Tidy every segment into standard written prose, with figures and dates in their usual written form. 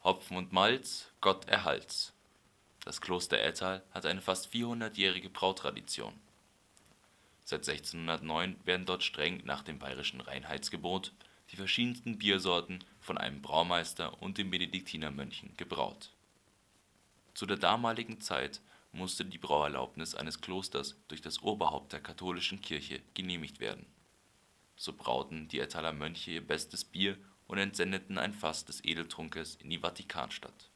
Hopfen und Malz, Gott erhalt's. Das Kloster Ettal hat eine fast 400-jährige Brautradition. Seit 1609 werden dort streng nach dem bayerischen Reinheitsgebot die verschiedensten Biersorten von einem Braumeister und den Benediktinermönchen gebraut. Zu der damaligen Zeit musste die Brauerlaubnis eines Klosters durch das Oberhaupt der katholischen Kirche genehmigt werden. So brauten die Ettaler Mönche ihr bestes Bier und entsendeten ein Fass des Edeltrunkes in die Vatikanstadt.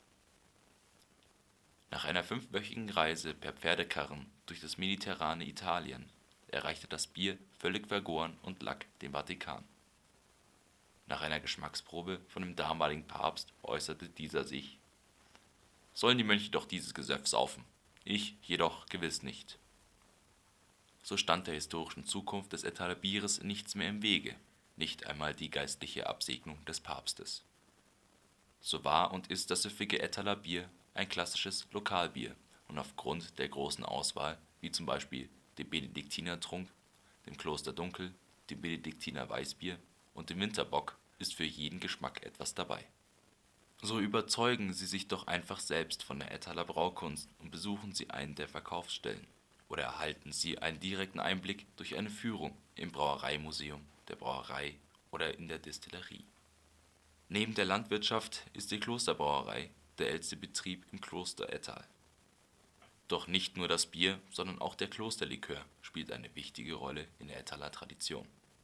Nach einer 5-wöchigen Reise per Pferdekarren durch das mediterrane Italien erreichte das Bier, völlig vergoren und Lack, den Vatikan. Nach einer Geschmacksprobe von dem damaligen Papst äußerte dieser sich: Sollen die Mönche doch dieses Gesöff saufen, ich jedoch gewiss nicht. So stand der historischen Zukunft des Ettaler Bieres nichts mehr im Wege, nicht einmal die geistliche Absegnung des Papstes. So war und ist das süffige Ettaler Bier ein klassisches Lokalbier und aufgrund der großen Auswahl, wie zum Beispiel dem Benediktinertrunk, dem Klosterdunkel, dem Benediktiner Weißbier und dem Winterbock, ist für jeden Geschmack etwas dabei. So überzeugen Sie sich doch einfach selbst von der Ettaler Braukunst und besuchen Sie einen der Verkaufsstellen. Oder erhalten Sie einen direkten Einblick durch eine Führung im Brauereimuseum, der Brauerei oder in der Destillerie. Neben der Landwirtschaft ist die Klosterbrauerei der älteste Betrieb im Kloster Ettal. Doch nicht nur das Bier, sondern auch der Klosterlikör spielt eine wichtige Rolle in der Ettaler Tradition.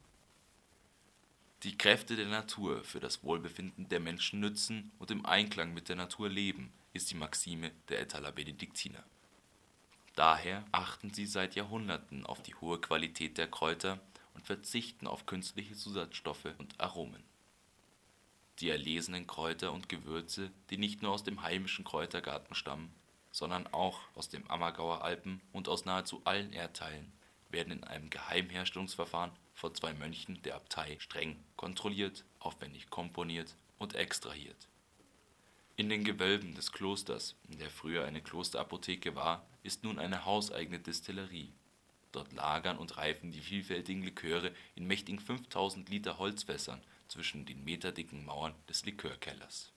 Die Kräfte der Natur für das Wohlbefinden der Menschen nützen und im Einklang mit der Natur leben, ist die Maxime der Ettaler Benediktiner. Daher achten sie seit Jahrhunderten auf die hohe Qualität der Kräuter und verzichten auf künstliche Zusatzstoffe und Aromen. Die erlesenen Kräuter und Gewürze, die nicht nur aus dem heimischen Kräutergarten stammen, sondern auch aus den Ammergauer Alpen und aus nahezu allen Erdteilen, werden in einem Geheimherstellungsverfahren von 2 Mönchen der Abtei streng kontrolliert, aufwendig komponiert und extrahiert. In den Gewölben des Klosters, in der früher eine Klosterapotheke war, ist nun eine hauseigene Destillerie. Dort lagern und reifen die vielfältigen Liköre in mächtigen 5000 Liter Holzfässern zwischen den meterdicken Mauern des Likörkellers